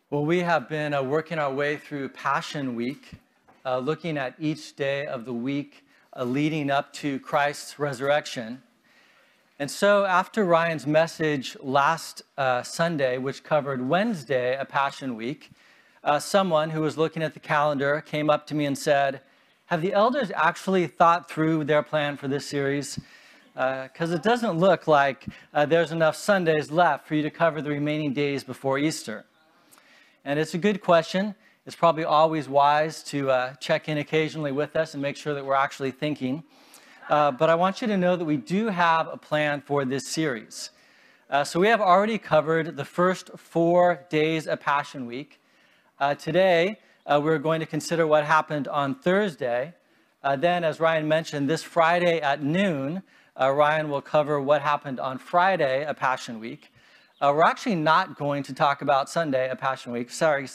Well, we have been working our way through Passion Week, looking at each day of the week leading up to Christ's resurrection. And so after Ryan's message last Sunday, which covered Wednesday, a Passion Week, someone who was looking at the calendar came up to me and said, "Have the elders actually thought through their plan for this series? Because it doesn't look like there's enough Sundays left for you to cover the remaining days before Easter." And it's a good question. It's probably always wise to check in occasionally with us and make sure that we're actually thinking. But I want you to know that we do have a plan for this series. So we have already covered the first 4 days of Passion Week. Today, we're going to consider what happened on Thursday. Then, as Ryan mentioned, this Friday at noon, Ryan will cover what happened on Friday of Passion Week. We're actually not going to talk about Saturday of Passion Week.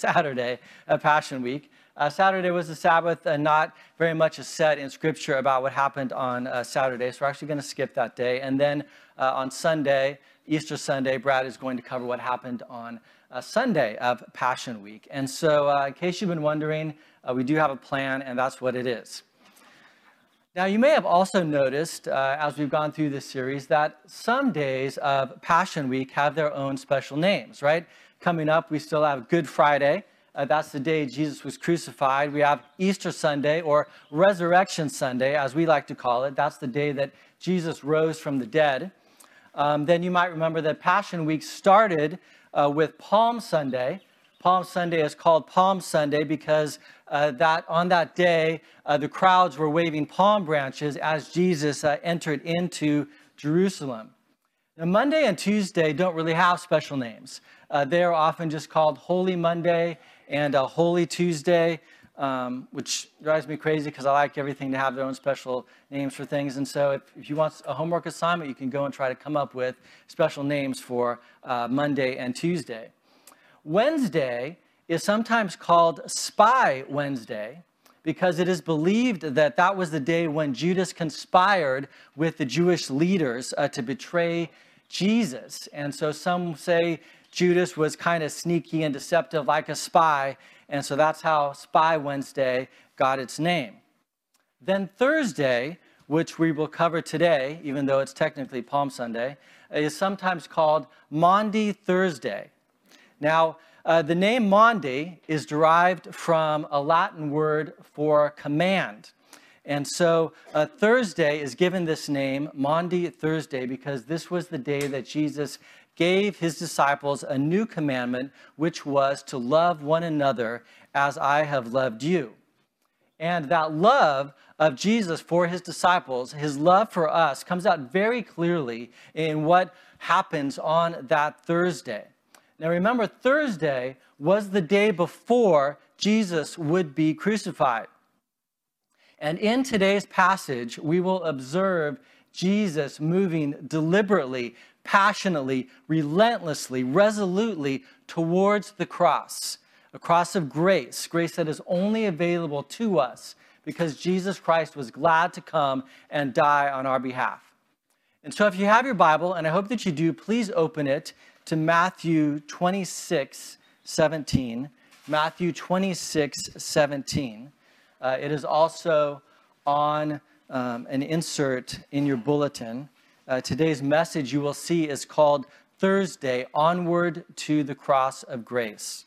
Saturday was the Sabbath, and not very much is said in Scripture about what happened on Saturday, so we're actually going to skip that day. And then on Sunday, Easter Sunday, Brad is going to cover what happened on Sunday of Passion Week. And so in case you've been wondering, we do have a plan, and that's what it is. Now, you may have also noticed, as we've gone through this series, that some days of Passion Week have their own special names, right? Coming up, we still have Good Friday. That's the day Jesus was crucified. We have Easter Sunday, or Resurrection Sunday, as we like to call it. That's the day that Jesus rose from the dead. Then you might remember that Passion Week started with Palm Sunday. Palm Sunday is called Palm Sunday because on that day, the crowds were waving palm branches as Jesus entered into Jerusalem. Now, Monday and Tuesday don't really have special names. They are often just called Holy Monday and Holy Tuesday, which drives me crazy because I like everything to have their own special names for things. And so if you want a homework assignment, you can go and try to come up with special names for Monday and Tuesday. Wednesday is sometimes called Spy Wednesday because it is believed that that was the day when Judas conspired with the Jewish leaders to betray Jesus. And so some say Judas was kind of sneaky and deceptive like a spy, and so that's how Spy Wednesday got its name. Then Thursday, which we will cover today, even though it's technically Palm Sunday, is sometimes called Maundy Thursday. Now, the name Maundy is derived from a Latin word for command. And so Thursday is given this name, Maundy Thursday, because this was the day that Jesus gave his disciples a new commandment, which was to love one another as I have loved you. And that love of Jesus for his disciples, his love for us, comes out very clearly in what happens on that Thursday. Now remember, Thursday was the day before Jesus would be crucified. And in today's passage, we will observe Jesus moving deliberately, passionately, relentlessly, resolutely towards the cross, a cross of grace, grace that is only available to us because Jesus Christ was glad to come and die on our behalf. And so if you have your Bible, and I hope that you do, please open it to Matthew 26:17. Matthew 26:17. It is also on an insert in your bulletin. Today's message, you will see, is called Thursday, Onward to the Cross of Grace.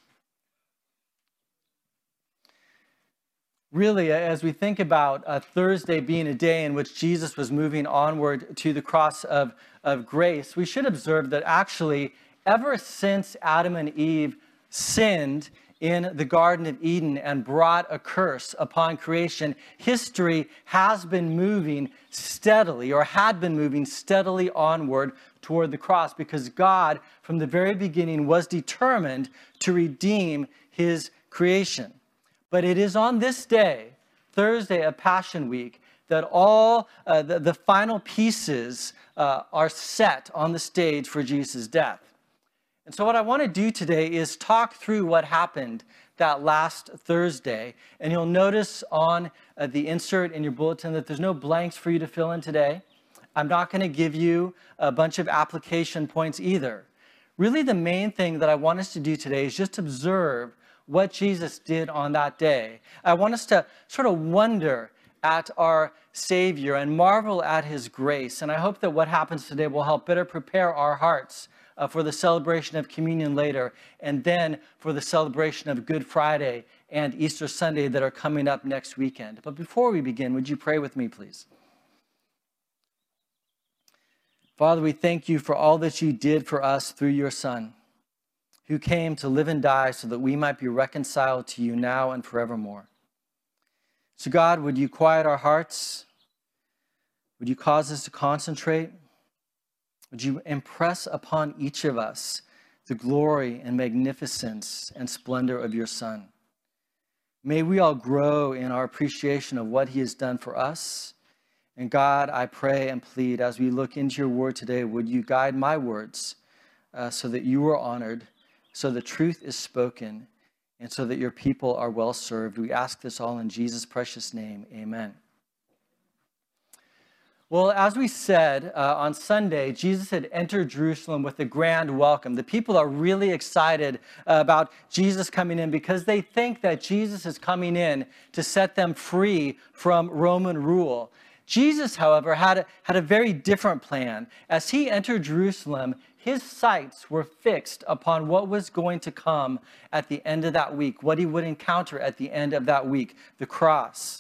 Really, as we think about Thursday being a day in which Jesus was moving onward to the cross of grace, we should observe that actually, ever since Adam and Eve sinned in the Garden of Eden and brought a curse upon creation, history has been moving steadily, or had been moving steadily onward toward the cross, because God, from the very beginning, was determined to redeem his creation. But it is on this day, Thursday of Passion Week, that all the final pieces are set on the stage for Jesus' death. And so what I want to do today is talk through what happened that last Thursday. And you'll notice on the insert in your bulletin that there's no blanks for you to fill in today. I'm not going to give you a bunch of application points either. really the main thing that I want us to do today is just observe what Jesus did on that day. I want us to sort of wonder at our Savior and marvel at his grace. And I hope that what happens today will help better prepare our hearts for the celebration of communion later, and then for the celebration of Good Friday and Easter Sunday that are coming up next weekend. But before we begin, would you pray with me, please? Father, we thank you for all that you did for us through your Son, who came to live and die so that we might be reconciled to you now and forevermore. So God, would you quiet our hearts? Would you cause us to concentrate? Would you impress upon each of us the glory and magnificence and splendor of your Son? May we all grow in our appreciation of what he has done for us. And God, I pray and plead as we look into your word today, would you guide my words so that you are honored, so the truth is spoken, and so that your people are well served. We ask this all in Jesus' precious name. Amen. Well, as we said on Sunday, Jesus had entered Jerusalem with a grand welcome. The people are really excited about Jesus coming in because they think that Jesus is coming in to set them free from Roman rule. Jesus, however, had a very different plan. As he entered Jerusalem, his sights were fixed upon what was going to come at the end of that week, what he would encounter at the end of that week, the cross.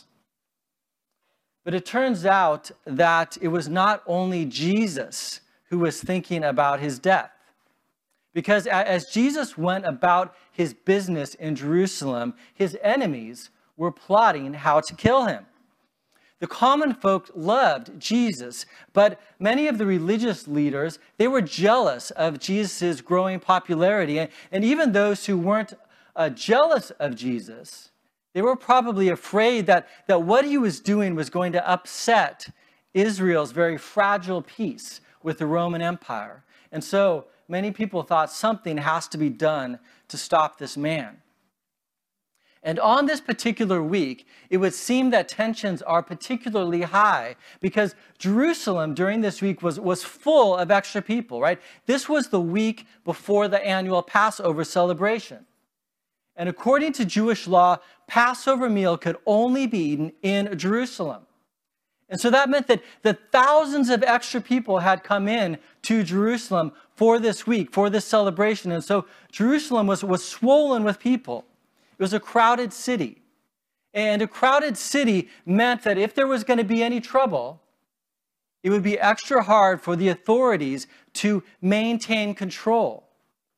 But it turns out that it was not only Jesus who was thinking about his death. Because as Jesus went about his business in Jerusalem, his enemies were plotting how to kill him. The common folk loved Jesus, but many of the religious leaders, they were jealous of Jesus' growing popularity. And even those who weren't jealous of Jesus, they were probably afraid that what he was doing was going to upset Israel's very fragile peace with the Roman Empire. And so many people thought something has to be done to stop this man. And on this particular week, it would seem that tensions are particularly high because Jerusalem during this week was full of extra people, right? This was the week before the annual Passover celebration. And according to Jewish law, Passover meal could only be eaten in Jerusalem. And so that meant that thousands of extra people had come in to Jerusalem for this week, for this celebration. And so Jerusalem was swollen with people. It was a crowded city. And a crowded city meant that if there was going to be any trouble, it would be extra hard for the authorities to maintain control.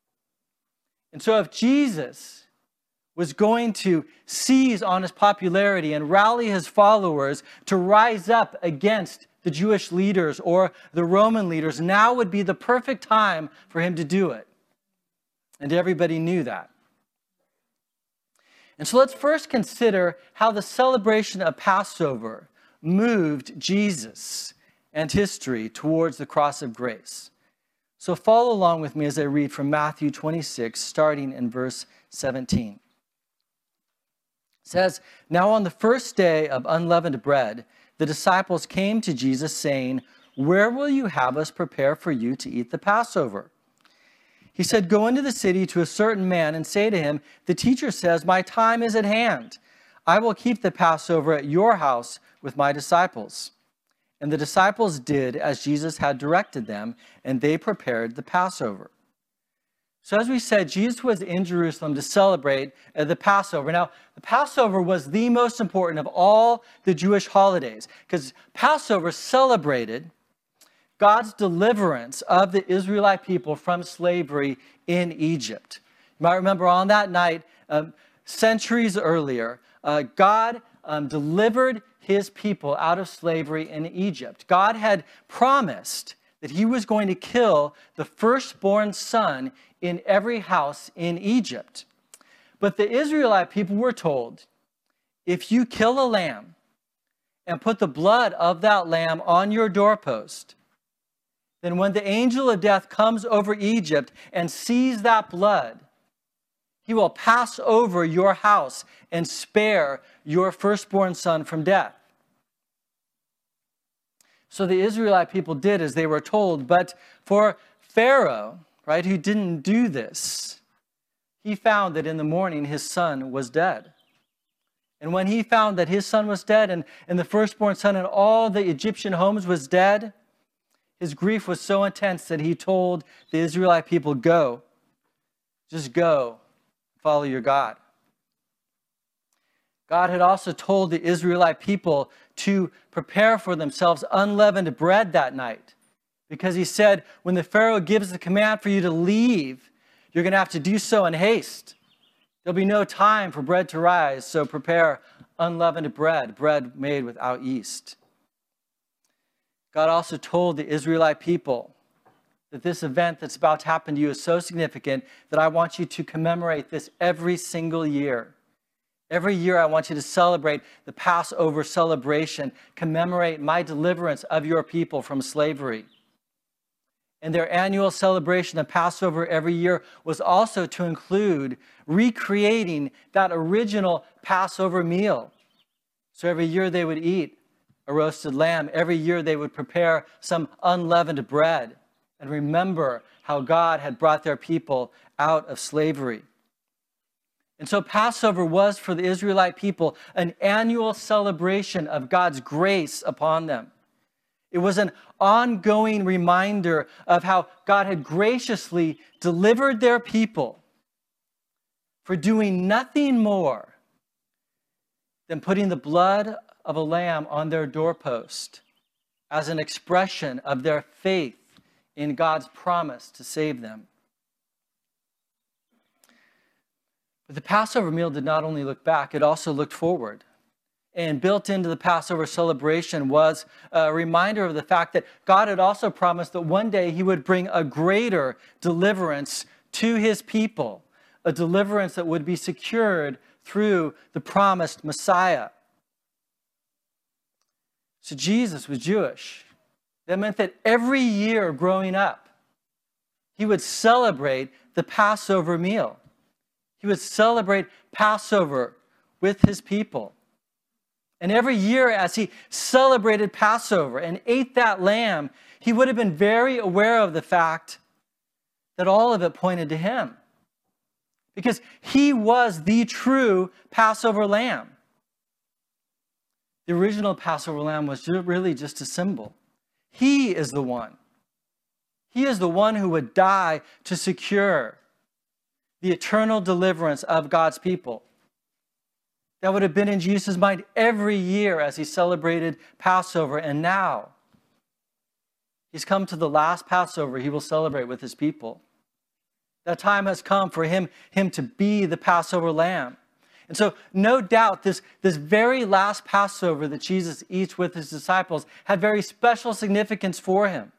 And so if Jesus was going to seize on his popularity and rally his followers to rise up against the Jewish leaders or the Roman leaders, now would be the perfect time for him to do it. And everybody knew that. And so let's first consider how the celebration of Passover moved Jesus and history towards the cross of grace. So follow along with me as I read from Matthew 26, starting in verse 17. It says, "Now on the first day of unleavened bread, the disciples came to Jesus saying, 'Where will you have us prepare for you to eat the Passover?' He said, 'Go into the city to a certain man and say to him, the teacher says, my time is at hand. I will keep the Passover at your house with my disciples.' And the disciples did as Jesus had directed them, and they prepared the Passover." So as we said, Jesus was in Jerusalem to celebrate the Passover. Now, the Passover was the most important of all the Jewish holidays because Passover celebrated God's deliverance of the Israelite people from slavery in Egypt. You might remember on that night, centuries earlier, God delivered his people out of slavery in Egypt. God had promised that he was going to kill the firstborn son in every house in Egypt. But the Israelite people were told, if you kill a lamb and put the blood of that lamb on your doorpost, then when the angel of death comes over Egypt and sees that blood, he will pass over your house and spare your firstborn son from death. So the Israelite people did as they were told, but for Pharaoh, right, who didn't do this, he found that in the morning his son was dead. And when he found that his son was dead and the firstborn son in all the Egyptian homes was dead, his grief was so intense that he told the Israelite people, go, just go, follow your God. God had also told the Israelite people to prepare for themselves unleavened bread that night, because he said, when the Pharaoh gives the command for you to leave, you're going to have to do so in haste. There'll be no time for bread to rise, so prepare unleavened bread, bread made without yeast. God also told the Israelite people that this event that's about to happen to you is so significant that I want you to commemorate this every single year. Every year I want you to celebrate the Passover celebration, commemorate my deliverance of your people from slavery. And their annual celebration of Passover every year was also to include recreating that original Passover meal. So every year they would eat a roasted lamb. Every year they would prepare some unleavened bread and remember how God had brought their people out of slavery. And so Passover was for the Israelite people an annual celebration of God's grace upon them. It was an ongoing reminder of how God had graciously delivered their people for doing nothing more than putting the blood of a lamb on their doorpost as an expression of their faith in God's promise to save them. But the Passover meal did not only look back, it also looked forward. And built into the Passover celebration was a reminder of the fact that God had also promised that one day he would bring a greater deliverance to his people, a deliverance that would be secured through the promised Messiah. So Jesus was Jewish. That meant that every year growing up, he would celebrate the Passover meal. He would celebrate Passover with his people. And every year as he celebrated Passover and ate that lamb, he would have been very aware of the fact that all of it pointed to him. Because he was the true Passover lamb. The original Passover lamb was really just a symbol. He is the one. He is the one who would die to secure the eternal deliverance of God's people. That would have been in Jesus' mind every year as he celebrated Passover. And now, he's come to the last Passover he will celebrate with his people. That time has come for him to be the Passover lamb. And so, no doubt, this very last Passover that Jesus eats with his disciples had very special significance for him.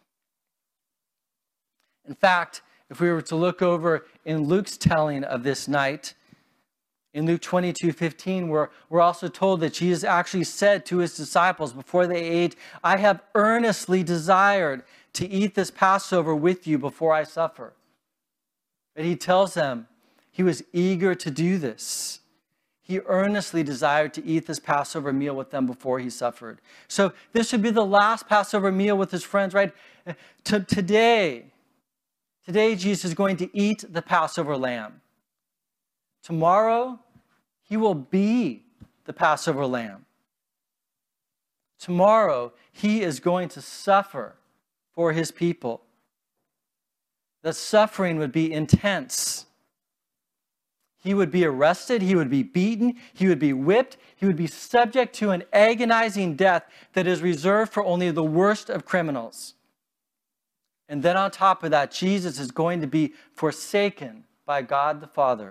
In fact, if we were to look over in Luke's telling of this night, in Luke 22:15, we're also told that Jesus actually said to his disciples before they ate, I have earnestly desired to eat this Passover with you before I suffer. But he tells them he was eager to do this. He earnestly desired to eat this Passover meal with them before he suffered. So this should be the last Passover meal with his friends, right? Today, Jesus is going to eat the Passover lamb. Tomorrow, he will be the Passover lamb. Tomorrow, he is going to suffer for his people. The suffering would be intense. He would be arrested, he would be beaten, he would be whipped, he would be subject to an agonizing death that is reserved for only the worst of criminals. And then on top of that, Jesus is going to be forsaken by God the Father.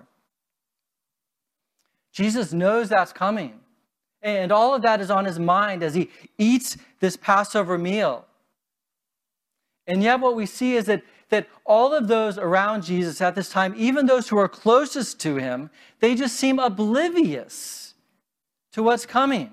Jesus knows that's coming. And all of that is on his mind as he eats this Passover meal. And yet what we see is that all of those around Jesus at this time, even those who are closest to him, they just seem oblivious to what's coming.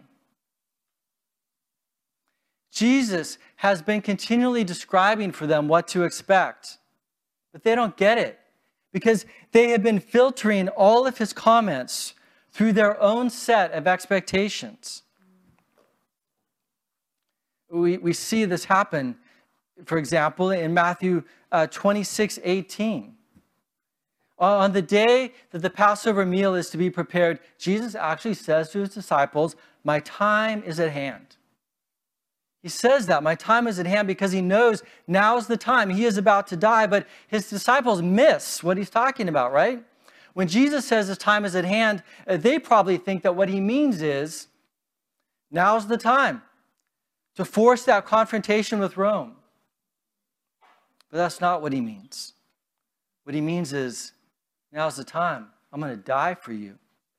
Jesus has been continually describing for them what to expect, but they don't get it because they have been filtering all of his comments through their own set of expectations. We see this happen For example, in Matthew 26:18. On the day that the Passover meal is to be prepared, Jesus actually says to his disciples, "My time is at hand." He says that, my time is at hand, because he knows now is the time. He is about to die, but his disciples miss what he's talking about, right? When Jesus says his time is at hand, they probably think that what he means is, now's the time to force that confrontation with Rome. But that's not what he means. What he means is, now's the time. I'm going to die for you.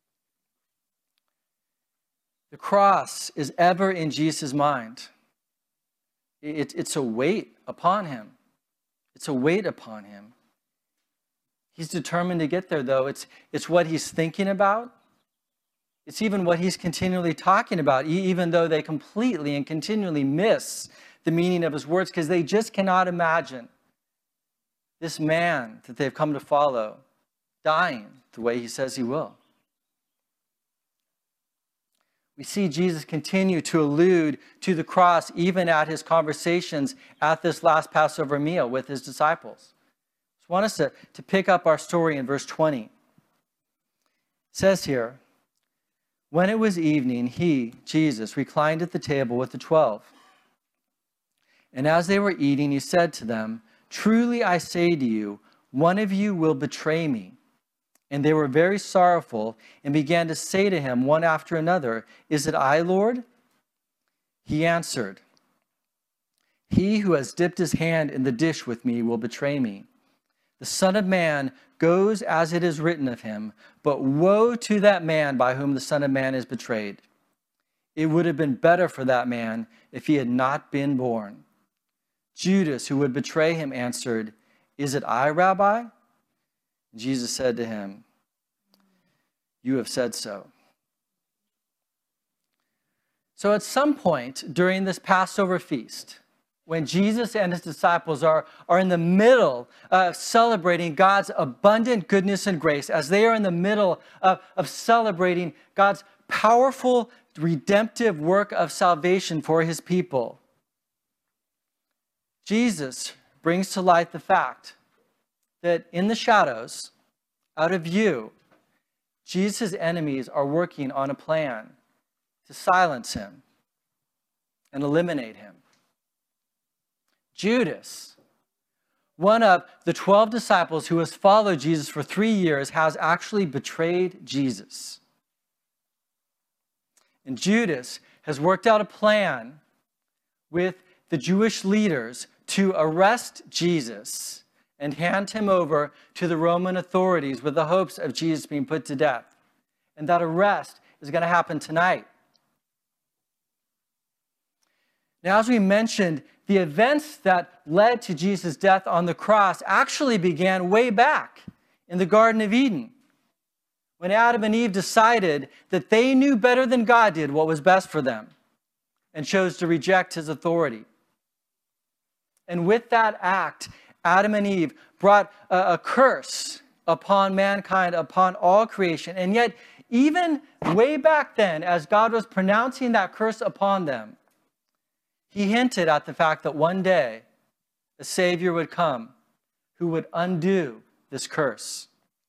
The cross is ever in Jesus' mind. It's a weight upon him. It's a weight upon him. He's determined to get there, though. It's what he's thinking about. It's even what he's continually talking about, even though they completely and continually miss the meaning of his words, because they just cannot imagine this man that they've come to follow dying the way he says he will. We see Jesus continue to allude to the cross even at his conversations at this last Passover meal with his disciples. I want us to pick up our story in verse 20. It says here, when it was evening, he, Jesus, reclined at the table with the 12. And as they were eating, he said to them, "Truly I say to you, one of you will betray me." And they were very sorrowful and began to say to him one after another, "Is it I, Lord?" He answered, "He who has dipped his hand in the dish with me will betray me. The Son of Man goes as it is written of him, but woe to that man by whom the Son of Man is betrayed. It would have been better for that man if he had not been born." Judas, who would betray him, answered, "Is it I, Rabbi?" Jesus said to him, "You have said so." So at some point during this Passover feast, when Jesus and his disciples are in the middle of celebrating God's abundant goodness and grace, as they are in the middle of celebrating God's powerful redemptive work of salvation for his people, Jesus brings to light the fact that in the shadows, out of view, Jesus' enemies are working on a plan to silence him and eliminate him. Judas, one of the 12 disciples who has followed Jesus for 3 years, has actually betrayed Jesus. And Judas has worked out a plan with the Jewish leaders to arrest Jesus and hand him over to the Roman authorities with the hopes of Jesus being put to death. And that arrest is going to happen tonight. Now, as we mentioned, the events that led to Jesus' death on the cross actually began way back in the Garden of Eden, when Adam and Eve decided that they knew better than God did what was best for them and chose to reject his authority. And with that act, Adam and Eve brought a curse upon mankind, upon all creation. And yet, even way back then, as God was pronouncing that curse upon them, he hinted at the fact that one day a Savior would come who would undo this curse.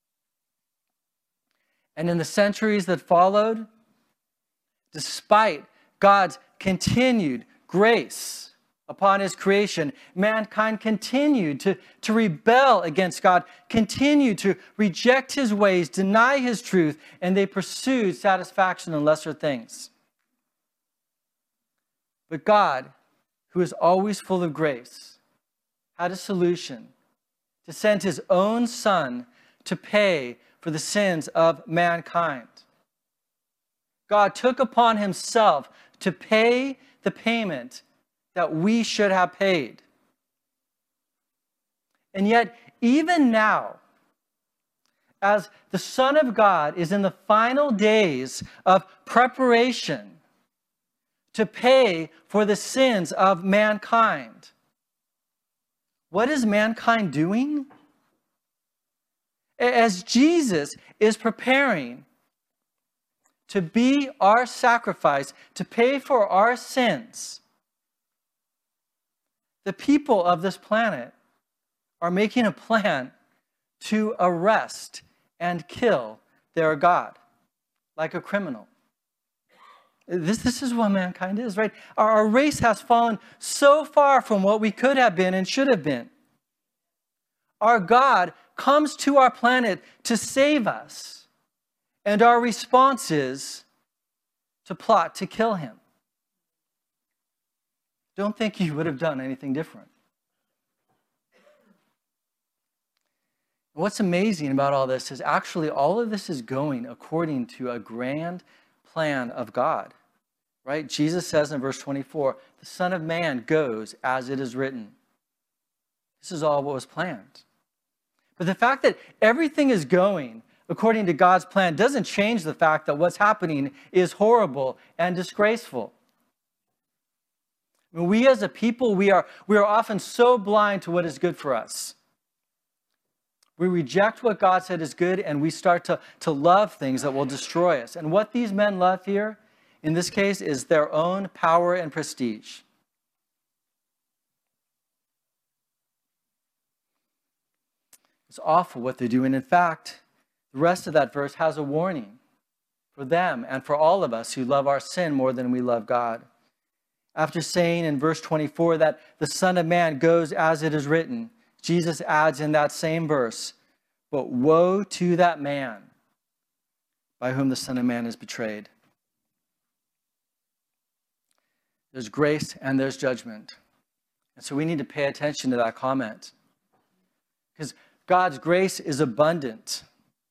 And in the centuries that followed, despite God's continued grace upon his creation, mankind continued to rebel against God, continued to reject his ways, deny his truth, and they pursued satisfaction in lesser things. But God, who is always full of grace, had a solution: to send his own Son to pay for the sins of mankind. God took upon himself to pay the payment that we should have paid. And yet, even now, as the Son of God is in the final days of preparation to pay for the sins of mankind, what is mankind doing? As Jesus is preparing to be our sacrifice, to pay for our sins, The people of this planet are making a plan to arrest and kill their God like a criminal. This is what mankind is, right? Our race has fallen so far from what we could have been and should have been. Our God comes to our planet to save us, and our response is to plot to kill him. Don't think you would have done anything different. What's amazing about all this is actually all of this is going according to a grand plan of God, right? Jesus says in verse 24, the Son of Man goes as it is written. This is all what was planned. But the fact that everything is going according to God's plan doesn't change the fact that what's happening is horrible and disgraceful. I mean, we as a people, we are often so blind to what is good for us. We reject what God said is good, and we start to love things that will destroy us. And what these men love here, in this case, is their own power and prestige. It's awful what they're doing. In fact, the rest of that verse has a warning for them and for all of us who love our sin more than we love God. After saying in verse 24 that the Son of Man goes as it is written, Jesus adds in that same verse, but woe to that man by whom the Son of Man is betrayed. There's grace and there's judgment. And so we need to pay attention to that comment. Because God's grace is abundant.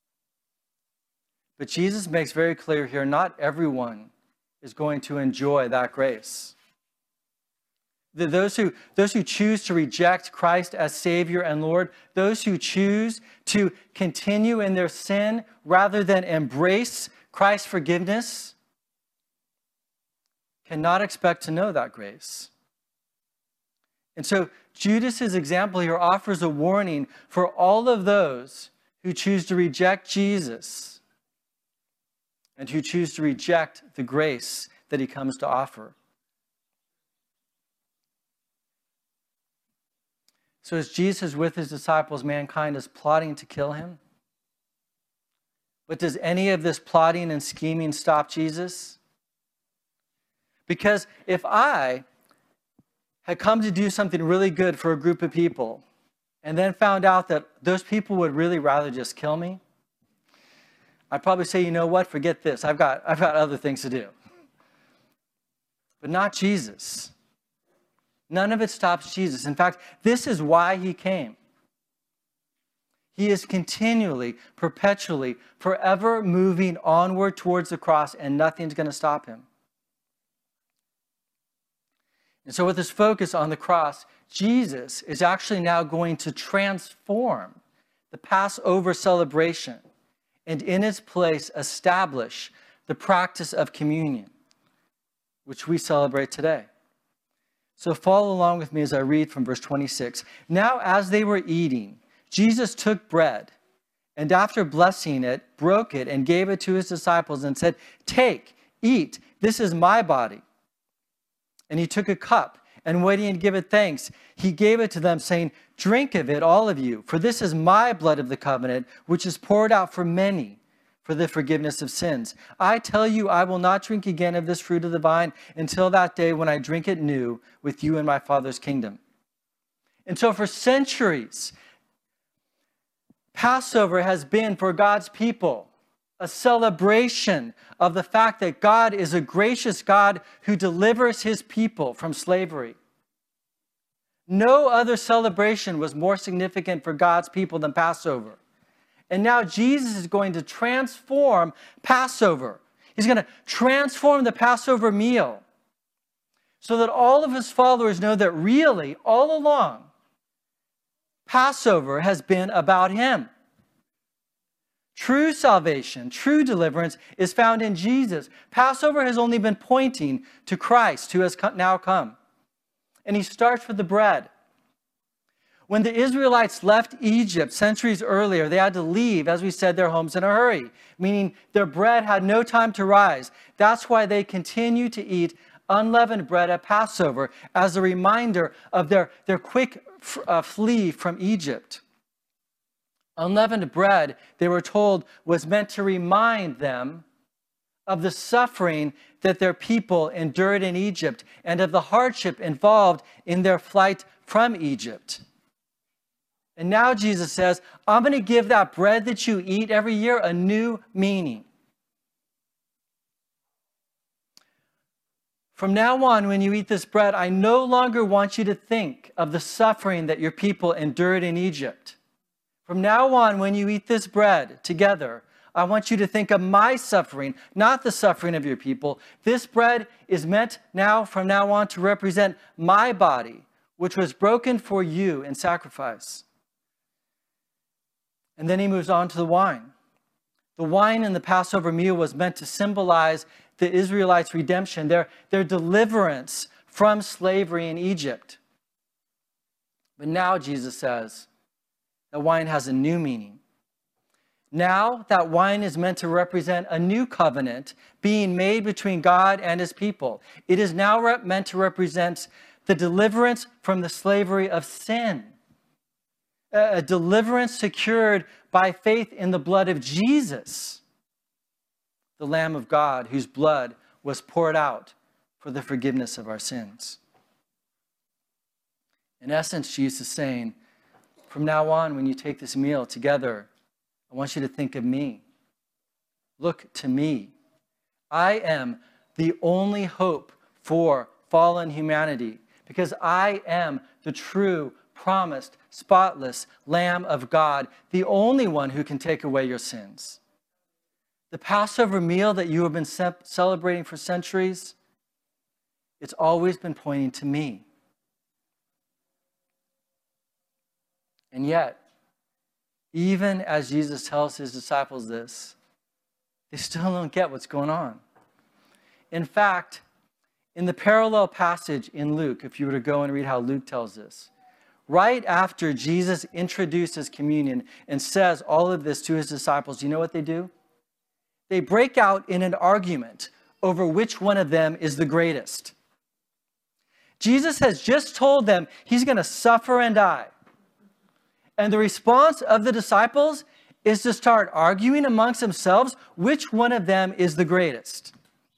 But Jesus makes very clear here, not everyone is going to enjoy that grace. Those who choose to reject Christ as Savior and Lord, those who choose to continue in their sin rather than embrace Christ's forgiveness, cannot expect to know that grace. And so Judas's example here offers a warning for all of those who choose to reject Jesus and who choose to reject the grace that he comes to offer. So as Jesus is with his disciples, mankind is plotting to kill him. But does any of this plotting and scheming stop Jesus? Because if I had come to do something really good for a group of people and then found out that those people would really rather just kill me, I'd probably say, you know what, forget this. I've got other things to do. But not Jesus. None of it stops Jesus. In fact, this is why he came. He is continually, perpetually, forever moving onward towards the cross, and nothing's going to stop him. And so with this focus on the cross, Jesus is actually now going to transform the Passover celebration and in its place establish the practice of communion, which we celebrate today. So follow along with me as I read from verse 26. Now as they were eating, Jesus took bread, and after blessing it, broke it and gave it to his disciples and said, "Take, eat, this is my body." And he took a cup, and when he had given thanks, he gave it to them, saying, "Drink of it, all of you, for this is my blood of the covenant, which is poured out for many for the forgiveness of sins. I tell you, I will not drink again of this fruit of the vine until that day when I drink it new with you in my Father's kingdom." And so for centuries, Passover has been for God's people a celebration of the fact that God is a gracious God who delivers his people from slavery. No other celebration was more significant for God's people than Passover. And now Jesus is going to transform Passover. He's going to transform the Passover meal so that all of his followers know that really, all along, Passover has been about him. True salvation, true deliverance is found in Jesus. Passover has only been pointing to Christ who has now come. And he starts with the bread. When the Israelites left Egypt centuries earlier, they had to leave, as we said, their homes in a hurry, meaning their bread had no time to rise. That's why they continue to eat unleavened bread at Passover as a reminder of their quick flee from Egypt. Unleavened bread, they were told, was meant to remind them of the suffering that their people endured in Egypt and of the hardship involved in their flight from Egypt. And now Jesus says, I'm going to give that bread that you eat every year a new meaning. From now on, when you eat this bread, I no longer want you to think of the suffering that your people endured in Egypt. From now on, when you eat this bread together, I want you to think of my suffering, not the suffering of your people. This bread is meant now, from now on, to represent my body, which was broken for you in sacrifice. And then he moves on to the wine. The wine in the Passover meal was meant to symbolize the Israelites' redemption, their deliverance from slavery in Egypt. But now Jesus says that wine has a new meaning. Now that wine is meant to represent a new covenant being made between God and his people. It is now meant to represent the deliverance from the slavery of sin. A deliverance secured by faith in the blood of Jesus, the Lamb of God, whose blood was poured out for the forgiveness of our sins. In essence, Jesus is saying, from now on, when you take this meal together, I want you to think of me. Look to me. I am the only hope for fallen humanity because I am the true, promised, spotless Lamb of God, the only one who can take away your sins. The Passover meal that you have been celebrating for centuries, it's always been pointing to me. And yet, even as Jesus tells his disciples this, they still don't get what's going on. In fact, in the parallel passage in Luke, if you were to go and read how Luke tells this, right after Jesus introduces communion and says all of this to his disciples, you know what they do? They break out in an argument over which one of them is the greatest. Jesus has just told them he's going to suffer and die. And the response of the disciples is to start arguing amongst themselves which one of them is the greatest.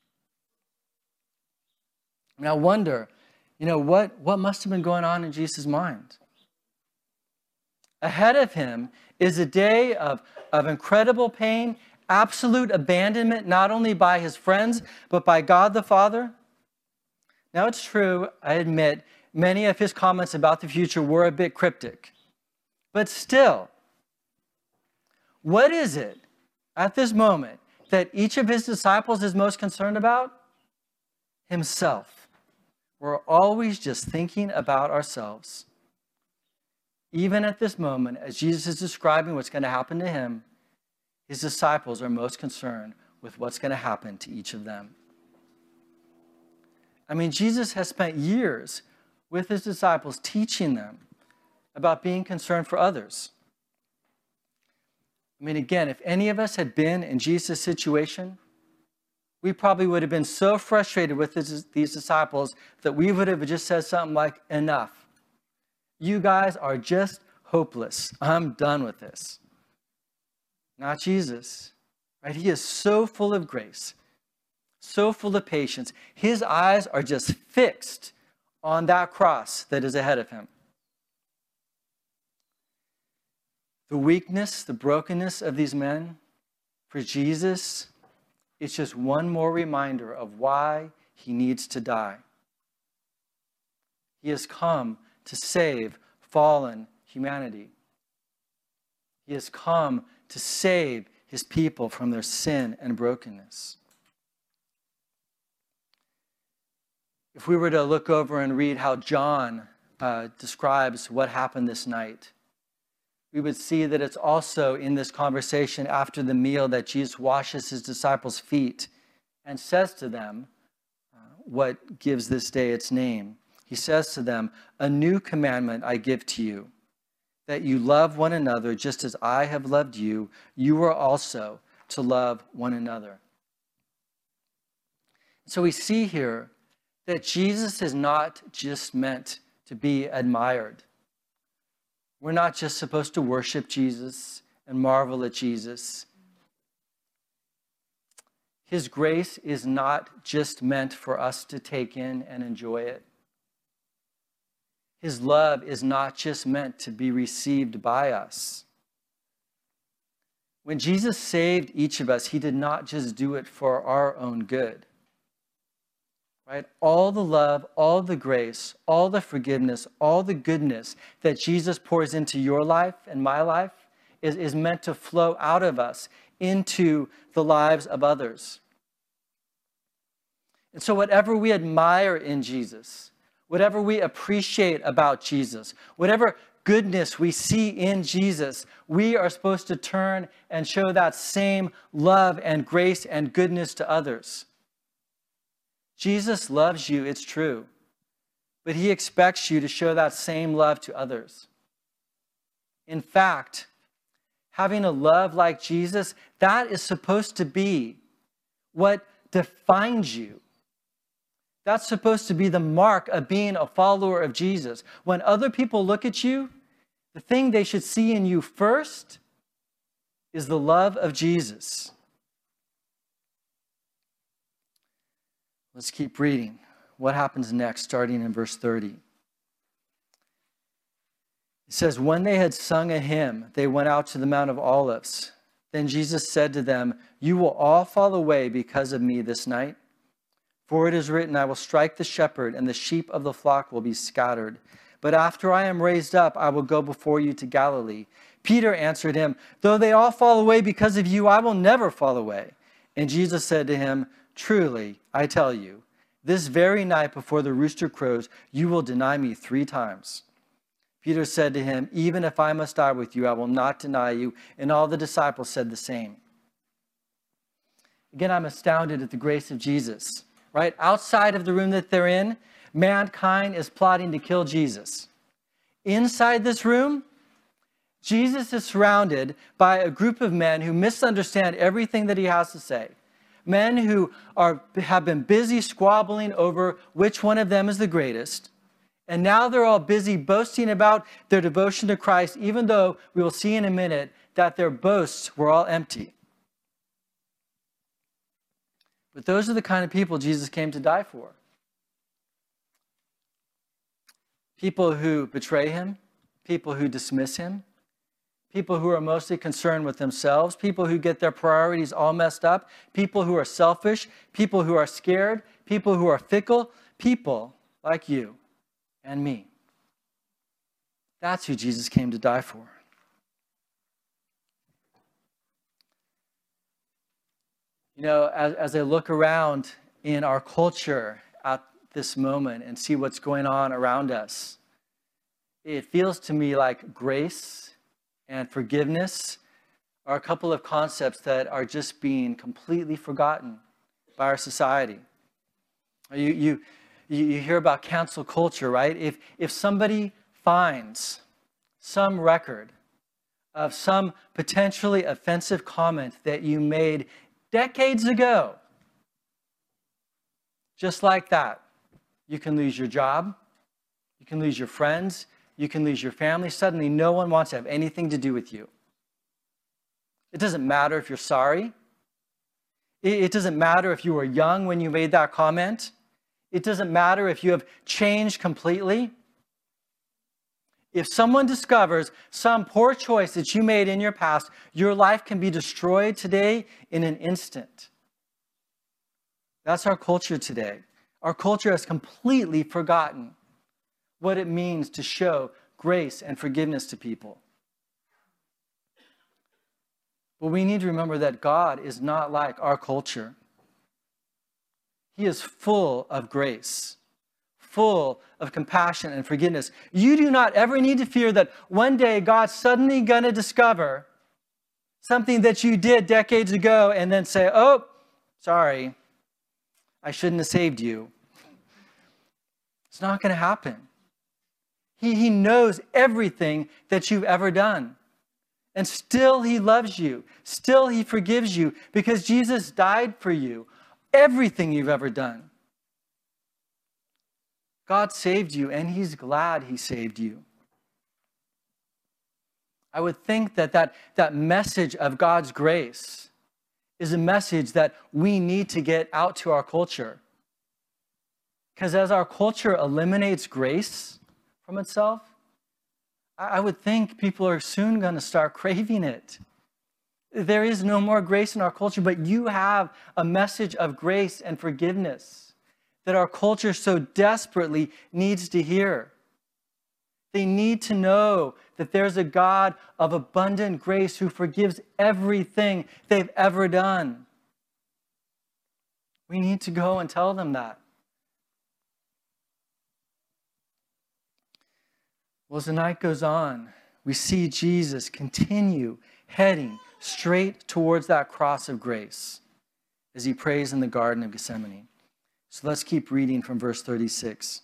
And I wonder, what must have been going on in Jesus' mind? Ahead of him is a day of incredible pain, absolute abandonment, not only by his friends, but by God the Father. Now it's true, I admit, many of his comments about the future were a bit cryptic. But still, what is it at this moment that each of his disciples is most concerned about? Himself. We're always just thinking about ourselves. Even at this moment, as Jesus is describing what's going to happen to him, his disciples are most concerned with what's going to happen to each of them. I mean, Jesus has spent years with his disciples teaching them about being concerned for others. I mean, again, if any of us had been in Jesus' situation, we probably would have been so frustrated with these disciples that we would have just said something like, enough. You guys are just hopeless. I'm done with this. Not Jesus, right? He is so full of grace, so full of patience. His eyes are just fixed on that cross that is ahead of him. The weakness, the brokenness of these men, for Jesus, it's just one more reminder of why he needs to die. He has come to save fallen humanity. He has come to save his people from their sin and brokenness. If we were to look over and read how John describes what happened this night, we would see that it's also in this conversation after the meal that Jesus washes his disciples' feet and says to them what gives this day its name. He says to them, "A new commandment I give to you, that you love one another just as I have loved you. You are also to love one another." So we see here that Jesus is not just meant to be admired. We're not just supposed to worship Jesus and marvel at Jesus. His grace is not just meant for us to take in and enjoy it. His love is not just meant to be received by us. When Jesus saved each of us, he did not just do it for our own good. Right? All the love, all the grace, all the forgiveness, all the goodness that Jesus pours into your life and my life is meant to flow out of us into the lives of others. And so whatever we admire in Jesus, whatever we appreciate about Jesus, whatever goodness we see in Jesus, we are supposed to turn and show that same love and grace and goodness to others. Jesus loves you, it's true, but he expects you to show that same love to others. In fact, having a love like Jesus, that is supposed to be what defines you. That's supposed to be the mark of being a follower of Jesus. When other people look at you, the thing they should see in you first is the love of Jesus. Let's keep reading. What happens next, starting in verse 30? It says, when they had sung a hymn, they went out to the Mount of Olives. Then Jesus said to them, you will all fall away because of me this night. For it is written, I will strike the shepherd, and the sheep of the flock will be scattered. But after I am raised up, I will go before you to Galilee. Peter answered him, though they all fall away because of you, I will never fall away. And Jesus said to him, truly, I tell you, this very night before the rooster crows, you will deny me 3 times. Peter said to him, even if I must die with you, I will not deny you. And all the disciples said the same. Again, I'm astounded at the grace of Jesus. Right? Outside of the room that they're in, mankind is plotting to kill Jesus. Inside this room, Jesus is surrounded by a group of men who misunderstand everything that he has to say. Men who have been busy squabbling over which one of them is the greatest. And now they're all busy boasting about their devotion to Christ, even though we will see in a minute that their boasts were all empty. But those are the kind of people Jesus came to die for. People who betray him, people who dismiss him, people who are mostly concerned with themselves, people who get their priorities all messed up, people who are selfish, people who are scared, people who are fickle, people like you and me. That's who Jesus came to die for. You know, as I look around in our culture at this moment and see what's going on around us, it feels to me like grace and forgiveness are a couple of concepts that are just being completely forgotten by our society. You hear about cancel culture, right? If somebody finds some record of some potentially offensive comment that you made decades ago, just like that, you can lose your job, you can lose your friends, you can lose your family. Suddenly, no one wants to have anything to do with you. It doesn't matter if you're sorry. It doesn't matter if you were young when you made that comment. It doesn't matter if you have changed completely. If someone discovers some poor choice that you made in your past, your life can be destroyed today in an instant. That's our culture today. Our culture has completely forgotten what it means to show grace and forgiveness to people. But we need to remember that God is not like our culture. He is full of grace, full of compassion and forgiveness. You do not ever need to fear that one day God's suddenly going to discover something that you did decades ago and then say, oh, sorry, I shouldn't have saved you. It's not going to happen. He knows everything that you've ever done. And still he loves you. Still he forgives you because Jesus died for you. Everything you've ever done. God saved you, and he's glad he saved you. I would think that message of God's grace is a message that we need to get out to our culture. Because as our culture eliminates grace from itself, I would think people are soon going to start craving it. There is no more grace in our culture, but you have a message of grace and forgiveness that our culture so desperately needs to hear. They need to know that there's a God of abundant grace who forgives everything they've ever done. We need to go and tell them that. Well, as the night goes on, we see Jesus continue heading straight towards that cross of grace as he prays in the Garden of Gethsemane. So let's keep reading from verse 36.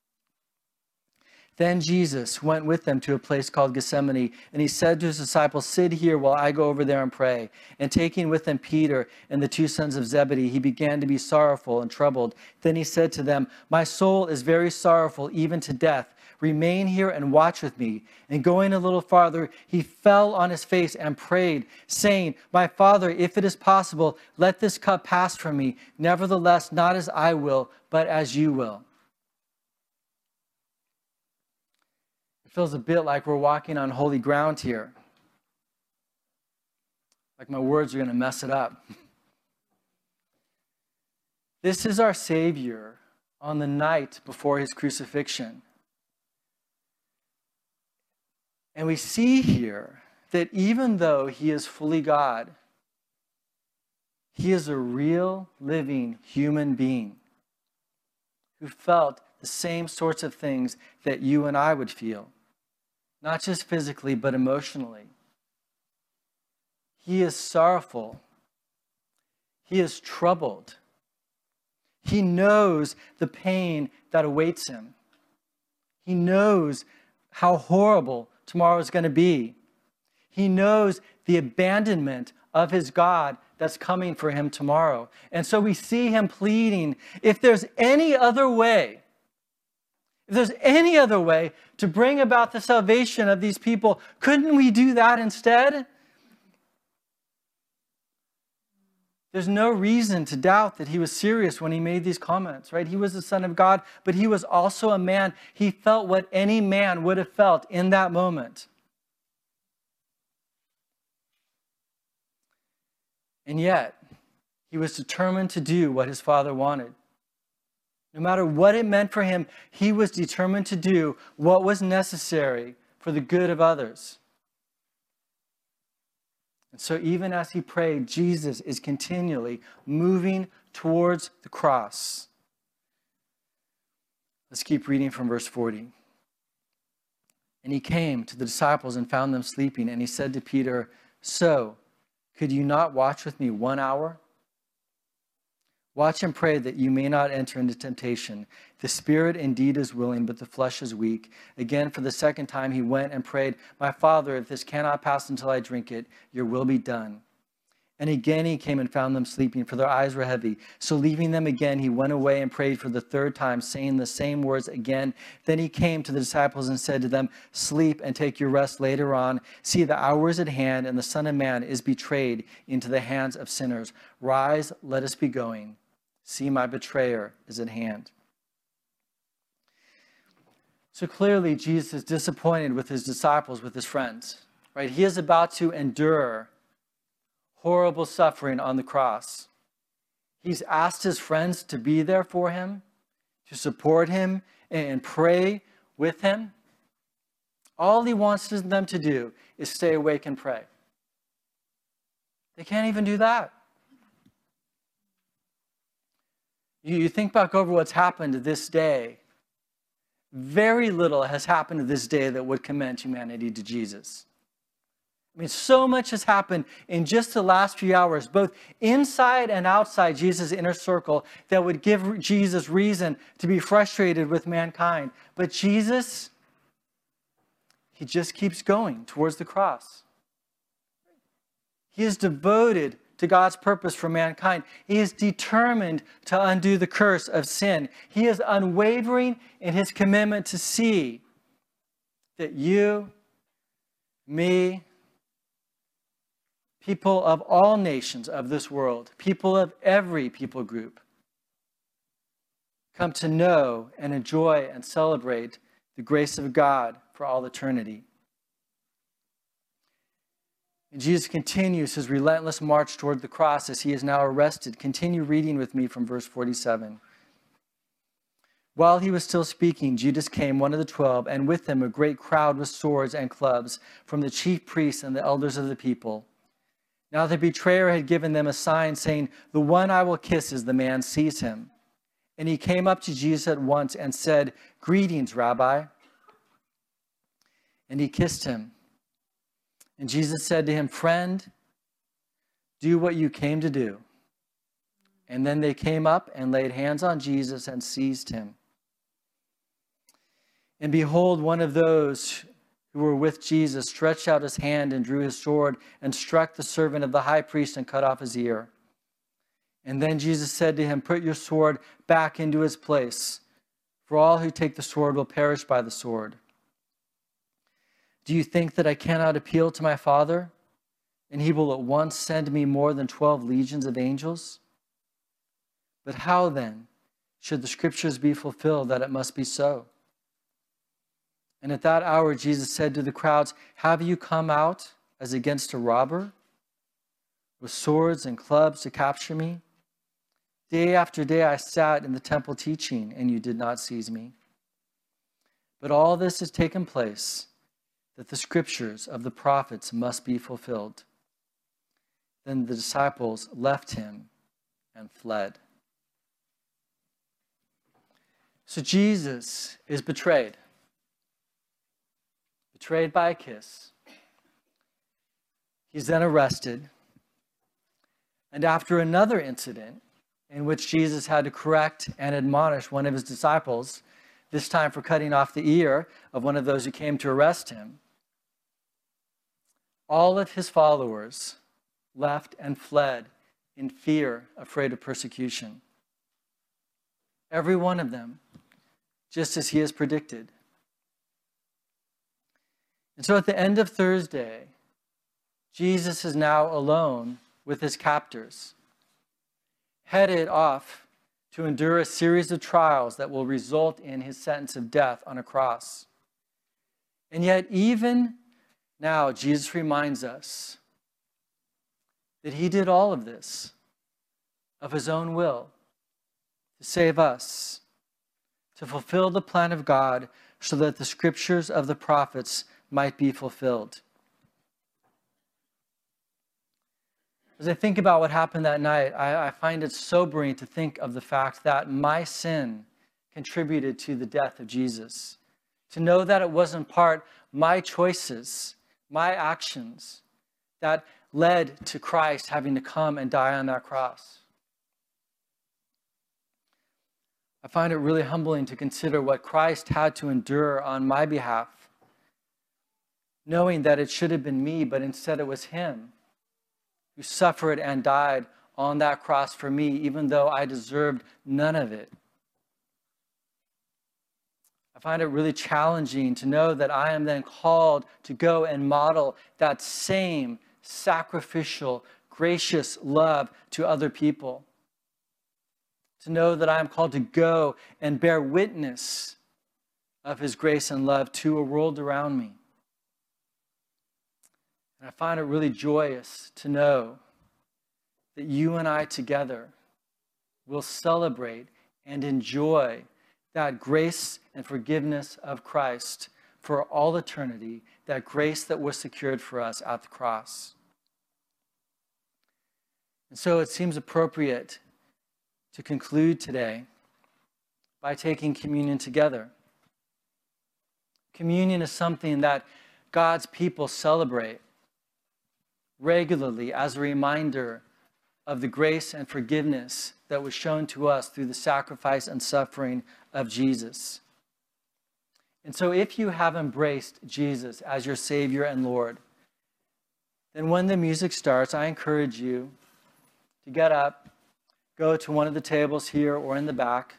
Then Jesus went with them to a place called Gethsemane, and he said to his disciples, "Sit here while I go over there and pray." And taking with him Peter and the two sons of Zebedee, he began to be sorrowful and troubled. Then he said to them, "My soul is very sorrowful, even to death. Remain here and watch with me." And going a little farther, he fell on his face and prayed, saying, "My Father, if it is possible, let this cup pass from me. Nevertheless, not as I will, but as you will." It feels a bit like we're walking on holy ground here. Like my words are going to mess it up. This is our Savior on the night before his crucifixion. And we see here that even though he is fully God, he is a real, living human being who felt the same sorts of things that you and I would feel. Not just physically, but emotionally. He is sorrowful. He is troubled. He knows the pain that awaits him. He knows how horrible tomorrow is going to be. He knows the abandonment of his God that's coming for him tomorrow. And so we see him pleading, if there's any other way, if there's any other way to bring about the salvation of these people, couldn't we do that instead? There's no reason to doubt that he was serious when he made these comments, right? He was the Son of God, but he was also a man. He felt what any man would have felt in that moment. And yet, he was determined to do what his Father wanted. No matter what it meant for him, he was determined to do what was necessary for the good of others. And so even as he prayed, Jesus is continually moving towards the cross. Let's keep reading from verse 40. And he came to the disciples and found them sleeping. And he said to Peter, "So, could you not watch with me 1 hour? Watch and pray that you may not enter into temptation. The spirit indeed is willing, but the flesh is weak." Again, for the second time, he went and prayed, "My Father, if this cannot pass until I drink it, your will be done." And again he came and found them sleeping, for their eyes were heavy. So leaving them again, he went away and prayed for the third time, saying the same words again. Then he came to the disciples and said to them, "Sleep and take your rest later on. See, the hour is at hand, and the Son of Man is betrayed into the hands of sinners. Rise, let us be going. See, my betrayer is at hand." So clearly, Jesus is disappointed with his disciples, with his friends, right? He is about to endure horrible suffering on the cross. He's asked his friends to be there for him, to support him, and pray with him. All he wants them to do is stay awake and pray. They can't even do that. You think back over what's happened to this day. Very little has happened to this day that would commend humanity to Jesus. I mean, so much has happened in just the last few hours, both inside and outside Jesus' inner circle, that would give Jesus reason to be frustrated with mankind. But Jesus, he just keeps going towards the cross. He is devoted to God's purpose for mankind. He is determined to undo the curse of sin. He is unwavering in his commitment to see that you, me, people of all nations of this world, people of every people group, come to know and enjoy and celebrate the grace of God for all eternity. And Jesus continues his relentless march toward the cross as he is now arrested. Continue reading with me from verse 47. While he was still speaking, Judas came, one of the 12, and with him a great crowd with swords and clubs from the chief priests and the elders of the people. Now the betrayer had given them a sign saying, "The one I will kiss is the man, seize him." And he came up to Jesus at once and said, "Greetings, Rabbi." And he kissed him. And Jesus said to him, "Friend, do what you came to do." And then they came up and laid hands on Jesus and seized him. And behold, one of those who were with Jesus stretched out his hand and drew his sword and struck the servant of the high priest and cut off his ear. And then Jesus said to him, "Put your sword back into its place, for all who take the sword will perish by the sword. Do you think that I cannot appeal to my Father, and he will at once send me more than 12 legions of angels? But how then should the scriptures be fulfilled that it must be so?" And at that hour Jesus said to the crowds, "Have you come out as against a robber, with swords and clubs to capture me? Day after day I sat in the temple teaching, and you did not seize me. But all this has taken place that the scriptures of the prophets must be fulfilled." Then the disciples left him and fled. So Jesus is betrayed. Betrayed by a kiss. He's then arrested. And after another incident in which Jesus had to correct and admonish one of his disciples, this time for cutting off the ear of one of those who came to arrest him, all of his followers left and fled in fear, afraid of persecution. Every one of them, just as he has predicted. And so at the end of Thursday, Jesus is now alone with his captors, headed off to endure a series of trials that will result in his sentence of death on a cross. And yet, even now, Jesus reminds us that he did all of this of his own will to save us, to fulfill the plan of God so that the scriptures of the prophets might be fulfilled. As I think about what happened that night, I find it sobering to think of the fact that my sin contributed to the death of Jesus. To know that it was in part my choices, my actions, that led to Christ having to come and die on that cross. I find it really humbling to consider what Christ had to endure on my behalf, knowing that it should have been me, but instead it was him who suffered and died on that cross for me, even though I deserved none of it. I find it really challenging to know that I am then called to go and model that same sacrificial, gracious love to other people. To know that I am called to go and bear witness of his grace and love to a world around me. And I find it really joyous to know that you and I together will celebrate and enjoy that grace and forgiveness of Christ for all eternity, that grace that was secured for us at the cross. And so it seems appropriate to conclude today by taking communion together. Communion is something that God's people celebrate regularly as a reminder of the grace and forgiveness that was shown to us through the sacrifice and suffering of Jesus. And so if you have embraced Jesus as your Savior and Lord, then when the music starts, I encourage you to get up, go to one of the tables here or in the back,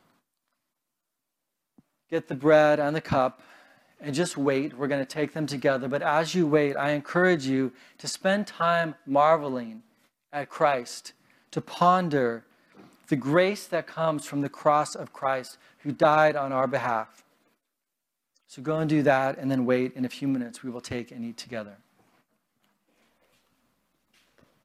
get the bread and the cup, and just wait. We're going to take them together. But as you wait, I encourage you to spend time marveling at Christ, to ponder the grace that comes from the cross of Christ who died on our behalf. So go and do that, and then wait. In a few minutes, we will take and eat together.